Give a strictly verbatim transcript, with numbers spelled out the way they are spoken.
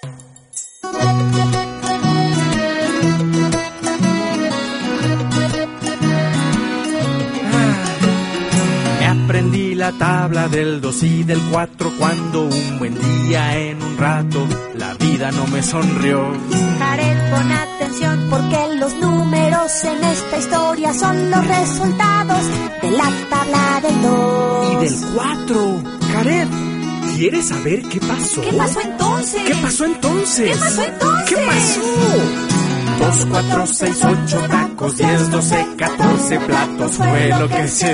Me aprendí la tabla del dos y del cuatro cuando un buen día en un rato la vida no me sonrió. Jared, pon atención porque los números en esta historia son los resultados de la tabla del dos. Y del cuatro. Jared, ¿quieres saber qué pasó? ¿Qué pasó entonces? ¿Qué pasó entonces? ¿Qué pasó entonces? ¿Qué pasó? Dos, cuatro, seis, ocho tacos, diez, doce, catorce platos fue lo que se